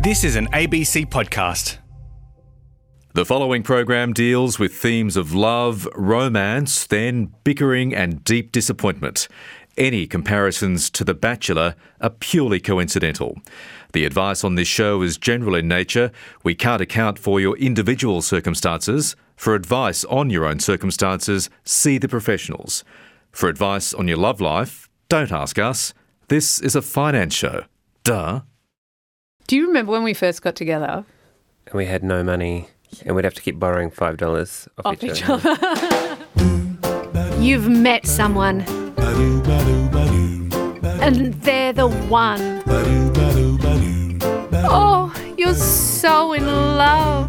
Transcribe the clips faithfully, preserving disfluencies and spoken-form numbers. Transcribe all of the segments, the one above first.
This is an A B C podcast. The following program deals with themes of love, romance, then bickering and deep disappointment. Any comparisons to The Bachelor are purely coincidental. The advice on this show is general in nature. We can't account for your individual circumstances. For advice on your own circumstances, see the professionals. For advice on your love life, don't ask us. This is a finance show. Duh. Do you remember when we first got together? And we had no money, and we'd have to keep borrowing five dollars off, Off each, each other. other. You've met someone, and they're the one. Oh, you're so in love.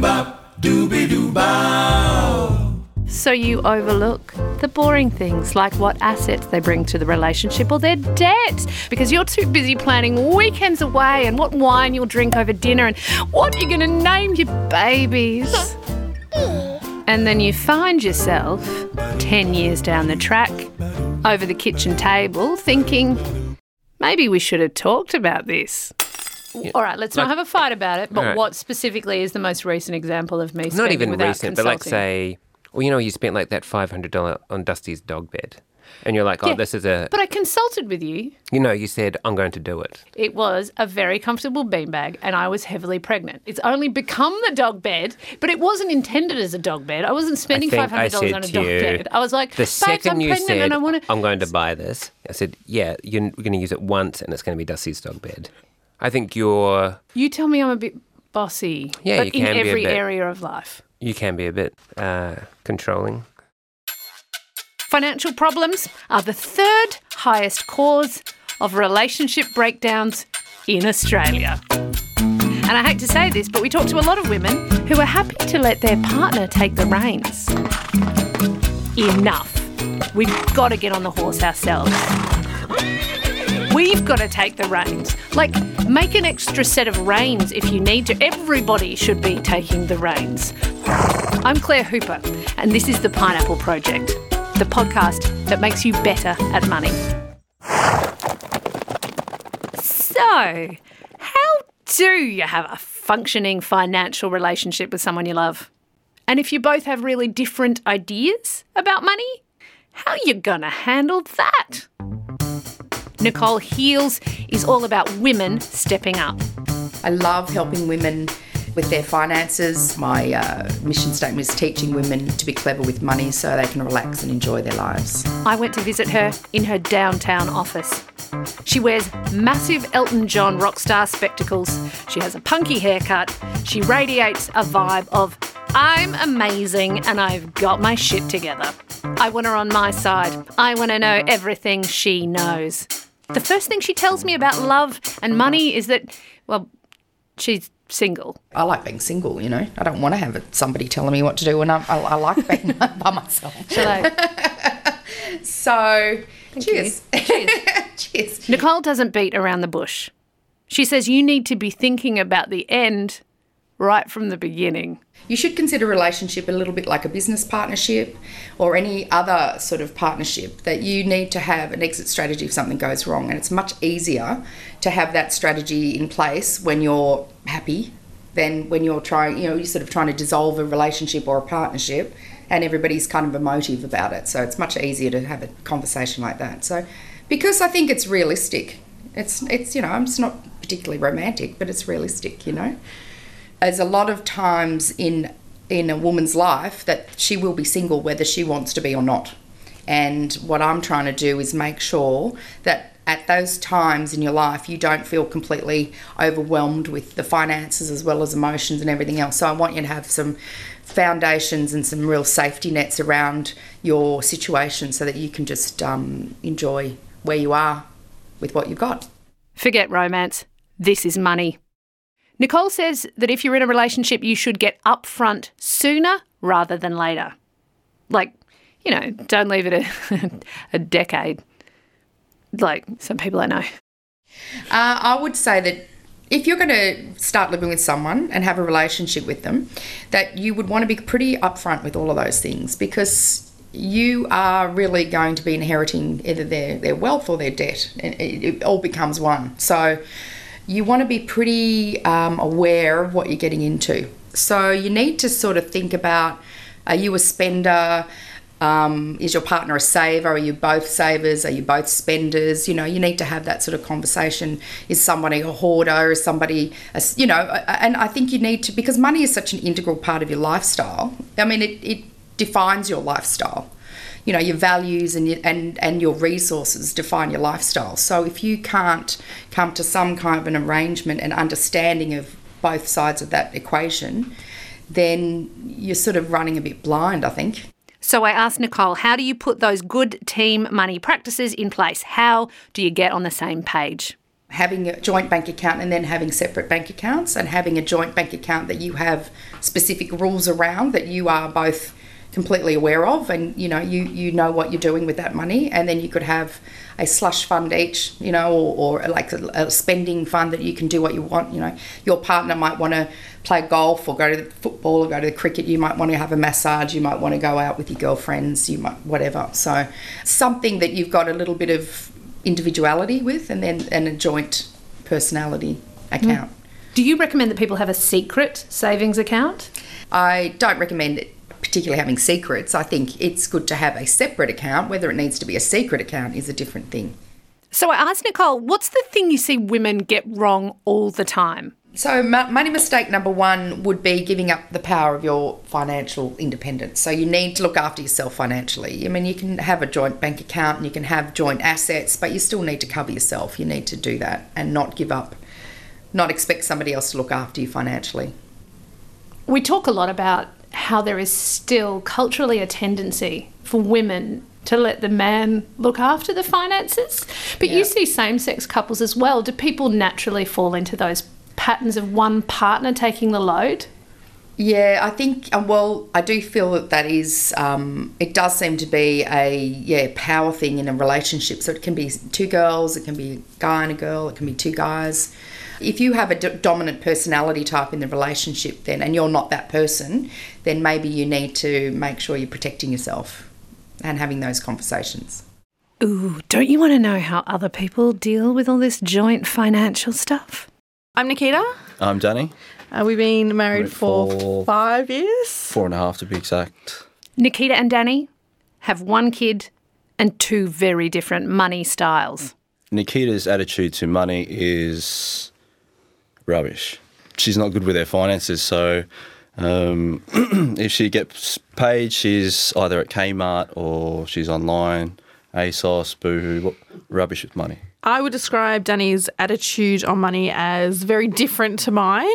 So you overlook the boring things like what assets they bring to the relationship or their debt, because you're too busy planning weekends away and what wine you'll drink over dinner and what you're going to name your babies. And then you find yourself ten years down the track over the kitchen table thinking, maybe we should have talked about this. Yeah. All right, let's Like- not have a fight about it, but All right. what specifically is the most recent example of me Not spending even without recent, but like consulting? say, well, you know, you spent like that five hundred dollars on Dusty's dog bed. And you're like, oh, Yeah, this is a, But I consulted with you. you know, you said, I'm going to do it. It was a very comfortable beanbag and I was heavily pregnant. It's only become the dog bed, but it wasn't intended as a dog bed. I wasn't spending think five hundred dollars I on a said dog to you, bed. I was like, The babes, second I'm you pregnant said, and I want to... I'm going to buy this, I said, yeah, you're going to use it once and it's going to be Dusty's dog bed. I think you're, You tell me I'm a bit bossy, Yeah, but you can in be a every bit. area of life. you can be a bit uh, controlling. Financial problems are the third highest cause of relationship breakdowns in Australia. And I hate to say this, but we talk to a lot of women who are happy to let their partner take the reins. Enough. We've got to get on the horse ourselves. We've got to take the reins. Like, make an extra set of reins if you need to. Everybody should be taking the reins. I'm Claire Hooper, and this is The Pineapple Project, the podcast that makes you better at money. So, how do you have a functioning financial relationship with someone you love? And if you both have really different ideas about money, how are you gonna handle that? Nicole Heals is all about women stepping up. I love helping women with their finances. My uh, mission statement is teaching women to be clever with money so they can relax and enjoy their lives. I went to visit her in her downtown office. She wears massive Elton John rock star spectacles. She has a punky haircut. She radiates a vibe of, I'm amazing and I've got my shit together. I want her on my side. I want to know everything she knows. The first thing she tells me about love and money is that, well, she's single. I like being single, you know. I don't want to have somebody telling me what to do, and I, I, I like being by myself. Shall I? So, Thank cheers. you. Cheers. Cheers. Nicole doesn't beat around the bush. She says you need to be thinking about the end right from the beginning. You should consider a relationship a little bit like a business partnership or any other sort of partnership, that you need to have an exit strategy if something goes wrong. And it's much easier to have that strategy in place when you're happy than when you're trying, you know, you're sort of trying to dissolve a relationship or a partnership and everybody's kind of emotive about it. So it's much easier to have a conversation like that. So because I think it's realistic. It's, it's you know, it's not particularly romantic, but it's realistic, you know. There's a lot of times in in a woman's life that she will be single whether she wants to be or not. And what I'm trying to do is make sure that at those times in your life you don't feel completely overwhelmed with the finances as well as emotions and everything else. So I want you to have some foundations and some real safety nets around your situation so that you can just um, enjoy where you are with what you've got. Forget romance. This is money. Nicole says that if you're in a relationship, you should get upfront sooner rather than later. Like, you know, don't leave it a, a decade, like some people I know. Uh, I would say that if you're going to start living with someone and have a relationship with them, that you would want to be pretty upfront with all of those things, because you are really going to be inheriting either their, their wealth or their debt. It, it all becomes one. So you want to be pretty um, aware of what you're getting into. So you need to sort of think about, are you a spender? Um, is your partner a saver? Are you both savers? Are you both spenders? You know, you need to have that sort of conversation. Is somebody a hoarder? Is somebody, a, you know, and I think you need to, because money is such an integral part of your lifestyle. I mean, it, it defines your lifestyle. You know, your values and, your, and and your resources define your lifestyle. So if you can't come to some kind of an arrangement and understanding of both sides of that equation, then you're sort of running a bit blind, I think. So I asked Nicole, how do you put those good team money practices in place? How do you get on the same page? Having a joint bank account and then having separate bank accounts, and having a joint bank account that you have specific rules around that you are both completely aware of, and you know you you know what you're doing with that money. And then you could have a slush fund each, you know, or, or like a, a spending fund that you can do what you want. You know, your partner might want to play golf or go to the football or go to the cricket. You might want to have a massage. You might want to go out with your girlfriends. You might whatever. So something that you've got a little bit of individuality with, and then and a joint personality account. Mm. Do you recommend that people have a secret savings account? I don't recommend it. Particularly having secrets. I think it's good to have a separate account. Whether it needs to be a secret account is a different thing. So I asked Nicole, what's the thing you see women get wrong all the time? So money mistake number one would be giving up the power of your financial independence. So you need to look after yourself financially. I mean, you can have a joint bank account and you can have joint assets, but you still need to cover yourself. You need to do that and not give up, not expect somebody else to look after you financially. We talk a lot about how there is still culturally a tendency for women to let the man look after the finances. But yeah. You see same-sex couples as well. Do people naturally fall into those patterns of one partner taking the load? Yeah, I think, well, I do feel that that is, um, it does seem to be a, yeah, power thing in a relationship. So it can be two girls, it can be a guy and a girl, it can be two guys. If you have a d- dominant personality type in the relationship then, and you're not that person, then maybe you need to make sure you're protecting yourself and having those conversations. Ooh, don't you want to know how other people deal with all this joint financial stuff? I'm Nikita. I'm Danny. Uh, we've been married for, for five years. Four and a half to be exact. Nikita and Danny have one kid and two very different money styles. Nikita's attitude to money is rubbish. She's not good with her finances, so um, if she gets paid, she's either at Kmart or she's online, ASOS, Boohoo, rubbish with money. I would describe Danny's attitude on money as very different to mine.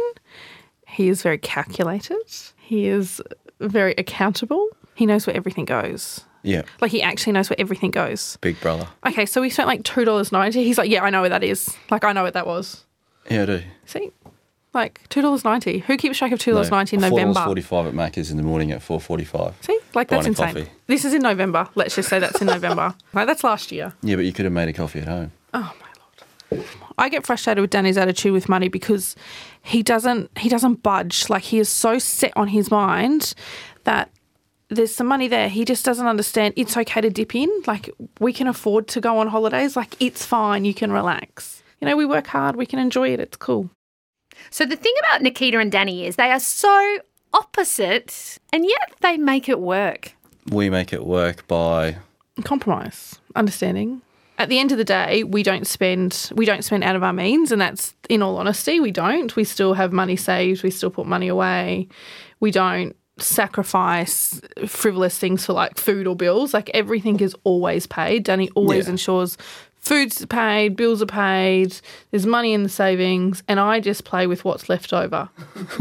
He is very calculated. He is very accountable. He knows where everything goes. Yeah. Like he actually knows where everything goes. Big brother. Okay, so we spent like two dollars ninety. He's like, yeah, I know where that is. Like, I know what that was. Yeah, I do. See? Like, two dollars ninety. Who keeps track of two dollars ninety no, in November? four dollars forty-five at Macca's in the morning at four forty-five. See? Like, that's Buying a insane. coffee. This is in November. Let's just say that's in November. Like, that's last year. Yeah, but you could have made a coffee at home. Oh, my Lord. I get frustrated with Danny's attitude with money because he doesn't he doesn't budge. Like, he is so set on his mind that there's some money there. He just doesn't understand it's okay to dip in. Like, we can afford to go on holidays. Like, it's fine. You can relax. You know, we work hard. We can enjoy it. It's cool. So the thing about Nikita and Danny is they are so opposite and yet they make it work. We make it work by compromise, understanding. At the end of the day, we don't spend we don't spend out of our means, and that's, in all honesty, we don't. We still have money saved. We still put money away. We don't sacrifice frivolous things for like food or bills. Like, everything is always paid. Danny always yeah. ensures food's paid, bills are paid, there's money in the savings, and I just play with what's left over.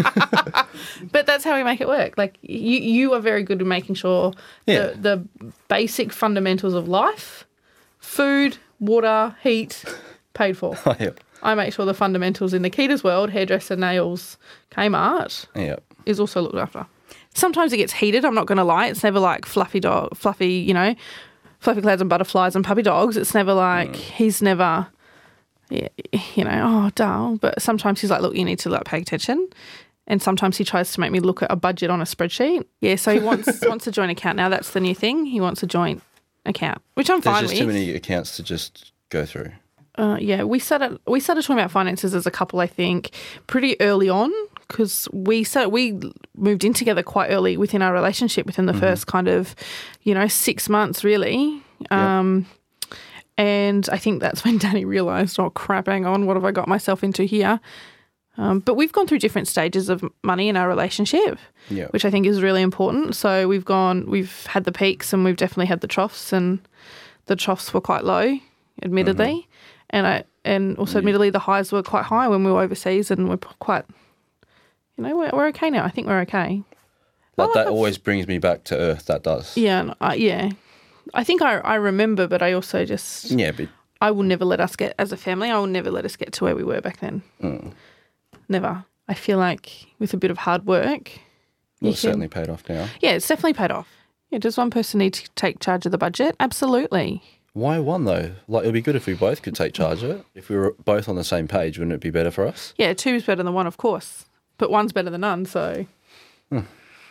But that's how we make it work. Like, you you are very good at making sure yeah. the, the basic fundamentals of life, food, water, heat, paid for. Oh, yeah. I make sure the fundamentals in Nikita's world, hairdresser, nails, Kmart, yeah. is also looked after. Sometimes it gets heated, I'm not going to lie. It's never like fluffy dog, fluffy, you know, fluffy clouds and butterflies and puppy dogs. It's never like, mm. he's never, you know, oh, dull. But sometimes he's like, look, you need to like pay attention. And sometimes he tries to make me look at a budget on a spreadsheet. Yeah, so he wants wants a joint account now. That's the new thing. He wants a joint account, which I'm There's fine just with. too many accounts to just go through. Uh, yeah, we started we started talking about finances as a couple, I think, pretty early on because we started, we moved in together quite early within our relationship, within the mm-hmm. first kind of, you know, six months really. Um, yep. And I think that's when Danny realised, oh crap, hang on, what have I got myself into here? Um, but we've gone through different stages of money in our relationship, yep. which I think is really important. So we've gone, we've had the peaks and we've definitely had the troughs, and the troughs were quite low, admittedly. Mm-hmm. And I and also, admittedly, the highs were quite high when we were overseas, and we're quite, you know, we're, we're okay now. I think we're okay. But that always brings me back to earth, that does. Yeah, uh, yeah. I think I, I remember, but I also just... Yeah, but... I will never let us get, as a family, I will never let us get to where we were back then. Mm. Never. I feel like with a bit of hard work... Well, it's certainly paid off now. Yeah, it's definitely paid off. Yeah, does one person need to take charge of the budget? Absolutely. Why one, though? Like, it'd be good if we both could take charge of it. If we were both on the same page, wouldn't it be better for us? Yeah, two is better than one, of course. But one's better than none, so... Hmm.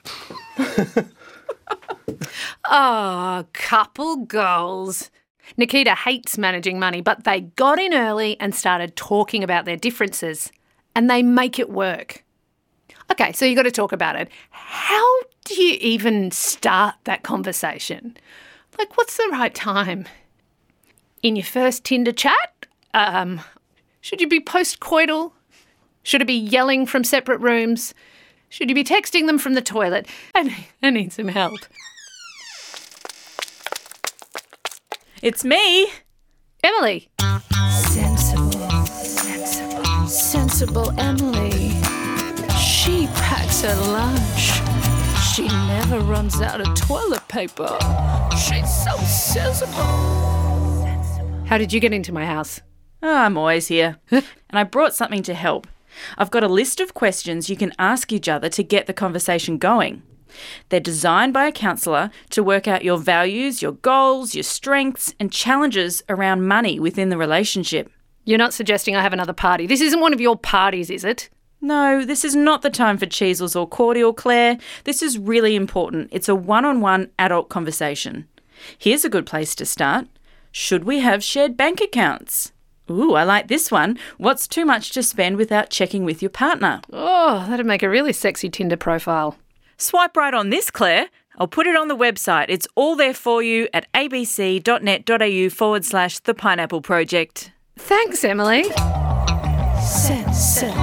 Oh, couple goals. Nikita hates managing money, but they got in early and started talking about their differences, and they make it work. Okay, so you got to talk about it. How do you even start that conversation? Like, what's the right time? In your first Tinder chat? Um, should you be post-coital? Should it be yelling from separate rooms? Should you be texting them from the toilet? I need, I need some help. It's me. Emily. Sensible, sensible, sensible Emily. She packs her lunch. She never runs out of toilet paper. She's so sensible. How did you get into my house? Oh, I'm always here. And I brought something to help. I've got a list of questions you can ask each other to get the conversation going. They're designed by a counsellor to work out your values, your goals, your strengths and challenges around money within the relationship. You're not suggesting I have another party. This isn't one of your parties, is it? No, this is not the time for cheesels or cordial, Claire. This is really important. It's a one-on-one adult conversation. Here's a good place to start. Should we have shared bank accounts? Ooh, I like this one. What's too much to spend without checking with your partner? Oh, that'd make a really sexy Tinder profile. Swipe right on this, Claire. I'll put it on the website. It's all there for you at abc.net.au forward slash the Pineapple Project. Thanks, Emily. Sensible.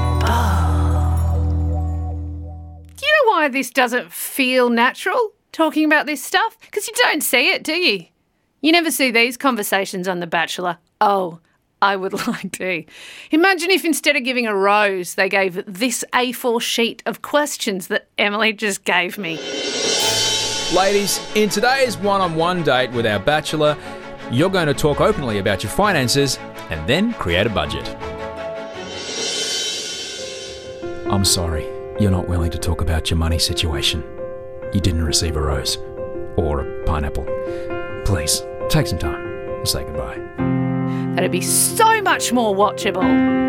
Do you know why this doesn't feel natural, talking about this stuff? Because you don't see it, do you? You never see these conversations on The Bachelor. Oh, I would like to. Imagine if instead of giving a rose, they gave this A four sheet of questions that Emily just gave me. Ladies, in today's one-on-one date with our bachelor, you're going to talk openly about your finances and then create a budget. I'm sorry, you're not willing to talk about your money situation. You didn't receive a rose or a pineapple. Please, take some time and say goodbye. That'd be so much more watchable.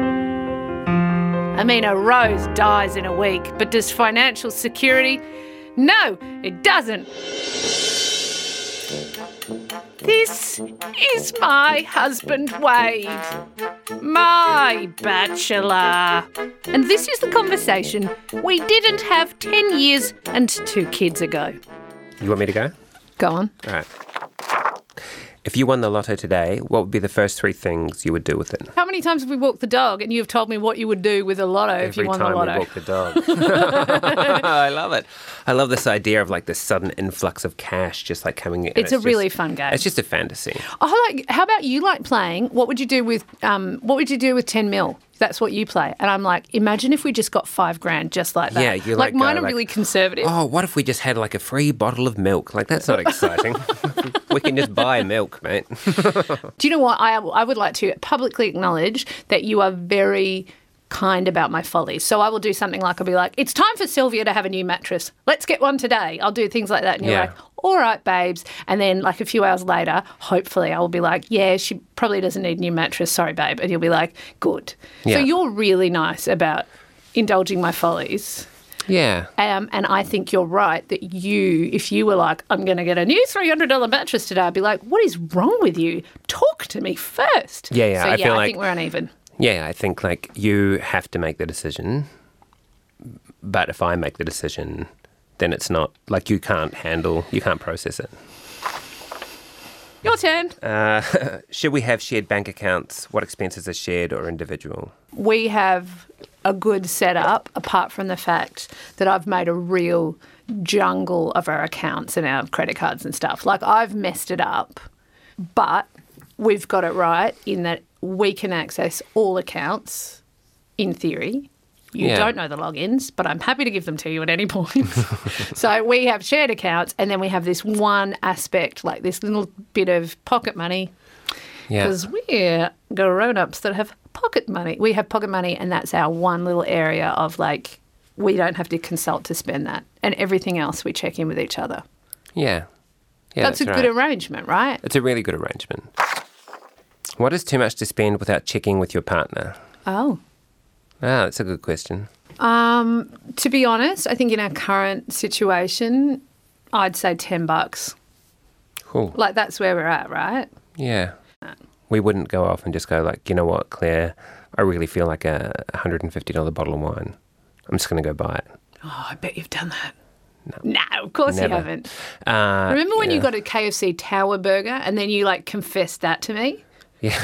I mean, a rose dies in a week, but does financial security? No, it doesn't. This is my husband, Wade. My bachelor. And this is the conversation we didn't have ten years and two kids ago. You want me to go? Go on. All right. If you won the lotto today, what would be the first three things you would do with it? How many times have we walked the dog and you've told me what you would do with a lotto Every if you won the lotto? Every time we walk the dog. I love it. I love this idea of like this sudden influx of cash just like coming in. It's, it's a just, really fun game. It's just a fantasy. Oh, like, how about you like playing? What would you do with um, what would you do with ten mil? That's what you play. And I'm like, imagine if we just got five grand just like that. Yeah, you're like, like mine uh, are like, really conservative. Oh, what if we just had like a free bottle of milk? Like, that's not exciting. We can just buy milk, mate. Do you know what? I, I would like to publicly acknowledge that you are very kind about my follies. So I will do something like, I'll be like, it's time for Sylvia to have a new mattress. Let's get one today. I'll do things like that. And you're Yeah. like, all right, babes. And then like a few hours later, hopefully I will be like, yeah, she probably doesn't need a new mattress. Sorry, babe. And you'll be like, good. Yeah. So you're really nice about indulging my follies. Yeah. Um, and I think you're right that you, if you were like, I'm going to get a new three hundred dollars mattress today, I'd be like, what is wrong with you? Talk to me first. Yeah, yeah. So, I yeah, feel I like, think we're uneven. Yeah, I think like you have to make the decision, but if I make the decision, then it's not, like you can't handle, you can't process it. Your turn. Uh, should we have shared bank accounts? What expenses are shared or individual? We have a good setup, apart from the fact that I've made a real jungle of our accounts and our credit cards and stuff. Like, I've messed it up, but we've got it right in that we can access all accounts in theory. You Yeah. don't know the logins, but I'm happy to give them to you at any point. So we have shared accounts, and then we have this one aspect, like this little bit of pocket money, Yeah. because we're grown-ups that have pocket money. We have pocket money, and that's our one little area of, like, we don't have to consult to spend that. And everything else we check in with each other. Yeah. Yeah, that's, that's a right. good arrangement, right? It's a really good arrangement. What is too much to spend without checking with your partner? Oh. Ah, that's a good question. Um, to be honest, I think in our current situation, I'd say ten bucks. Cool. Like, that's where we're at, right? Yeah. We wouldn't go off and just go like, you know what, Claire, I really feel like a one hundred fifty dollars bottle of wine. I'm just going to go buy it. Oh, I bet you've done that. No, no of course Never. you haven't. Uh, Remember when yeah. you got a K F C Tower Burger and then you, like, confessed that to me? Yeah.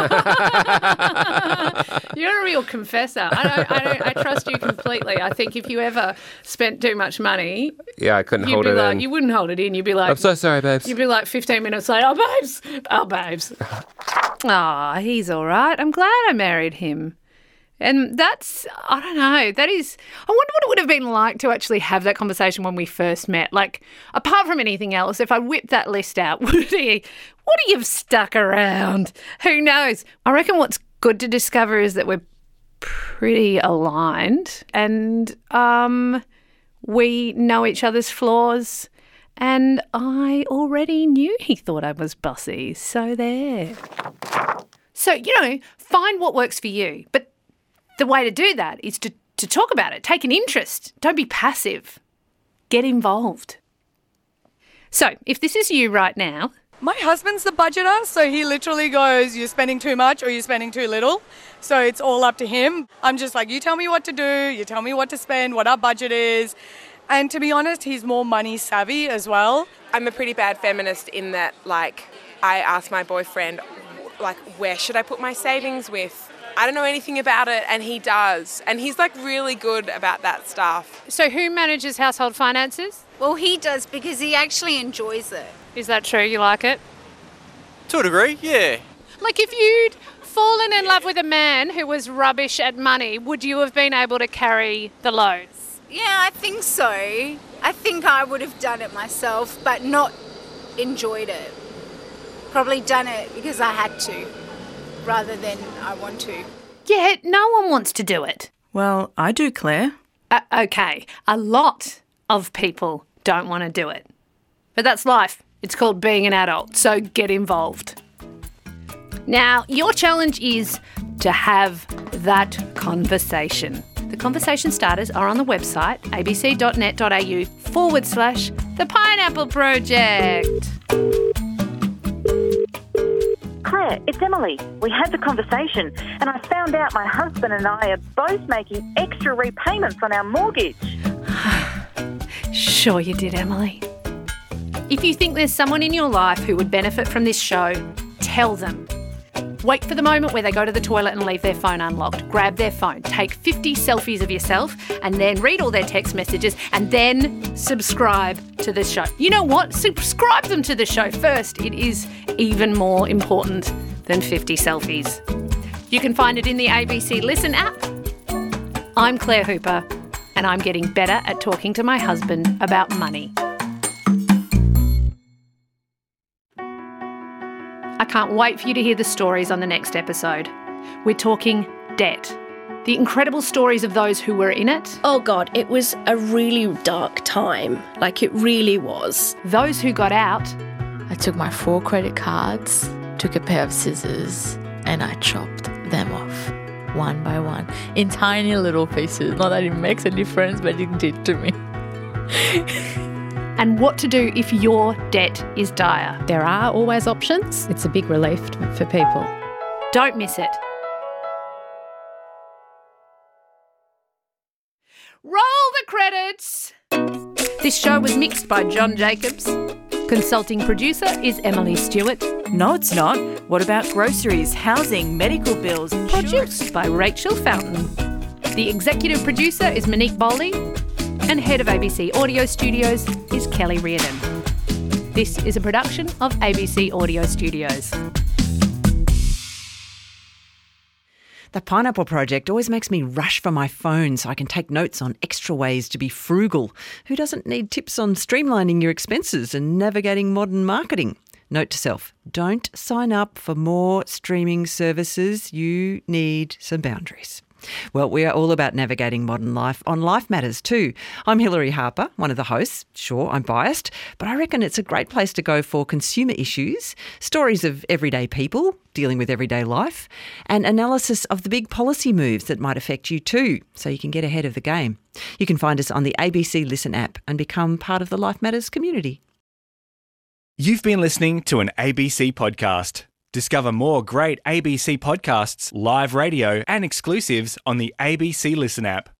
You're a real confessor. I don't, I don't. I trust you completely. I think if you ever spent too much money, Yeah, I couldn't you'd hold be it like, in. you wouldn't hold it in. You'd be like, I'm so sorry, babes. You'd be like fifteen minutes later, oh, babes, oh, babes. Oh, he's all right. I'm glad I married him. And that's, I don't know, that is, I wonder what it would have been like to actually have that conversation when we first met. Like, apart from anything else, if I whipped that list out, would he, would he have stuck around? Who knows? I reckon what's good to discover is that we're pretty aligned and um, we know each other's flaws. And I already knew he thought I was bossy, so there. So, you know, find what works for you, but the way to do that is to, to talk about it. Take an interest. Don't be passive. Get involved. So, if this is you right now... My husband's the budgeter, so he literally goes, you're spending too much or you're spending too little. So it's all up to him. I'm just like, you tell me what to do, you tell me what to spend, what our budget is. And to be honest, he's more money savvy as well. I'm a pretty bad feminist in that, like, I ask my boyfriend, like, where should I put my savings with? I don't know anything about it, and he does. And he's, like, really good about that stuff. So who manages household finances? Well, he does because he actually enjoys it. Is that true? You like it? To a degree, yeah. Like, if you'd fallen in love with a man who was rubbish at money, would you have been able to carry the load? Yeah, I think so. I think I would have done it myself, but not enjoyed it. Probably done it because I had to, rather than I want to. Yeah, no one wants to do it. Well, I do, Claire. Uh, okay, a lot of people don't want to do it. But that's life. It's called being an adult, so get involved. Now, your challenge is to have that conversation. The conversation starters are on the website, abc.net.au forward slash the Pineapple Project. Claire, it's Emily. We had the conversation and I found out my husband and I are both making extra repayments on our mortgage. Sure you did, Emily. If you think there's someone in your life who would benefit from this show, tell them. Wait for the moment where they go to the toilet and leave their phone unlocked. Grab their phone, take fifty selfies of yourself, and then read all their text messages, and then subscribe to the show. You know what? Subscribe them to the show first. It is even more important than fifty selfies. You can find it in the A B C Listen app. I'm Claire Hooper, and I'm getting better at talking to my husband about money. I can't wait for you to hear the stories on the next episode. We're talking debt. The incredible stories of those who were in it. Oh God, it was a really dark time. Like, it really was. Those who got out. I took my four credit cards, took a pair of scissors, and I chopped them off. one by one, in tiny little pieces. Not that it makes a difference, but it did to me. And what to do if your debt is dire. There are always options. It's a big relief for people. Don't miss it. Roll the credits! This show was mixed by John Jacobs. Consulting producer is Emily Stewart. No, it's not. What about groceries, housing, medical bills? Produced by Rachel Fountain. The executive producer is Monique Bowley. And head of A B C Audio Studios is Kelly Reardon. This is a production of A B C Audio Studios. The Pineapple Project always makes me rush for my phone so I can take notes on extra ways to be frugal. Who doesn't need tips on streamlining your expenses and navigating modern marketing? Note to self, don't sign up for more streaming services. You need some boundaries. Well, we are all about navigating modern life on Life Matters too. I'm Hilary Harper, one of the hosts. Sure, I'm biased, but I reckon it's a great place to go for consumer issues, stories of everyday people dealing with everyday life, and analysis of the big policy moves that might affect you too, so you can get ahead of the game. You can find us on the A B C Listen app and become part of the Life Matters community. You've been listening to an A B C podcast. Discover more great A B C podcasts, live radio and exclusives on the A B C Listen app.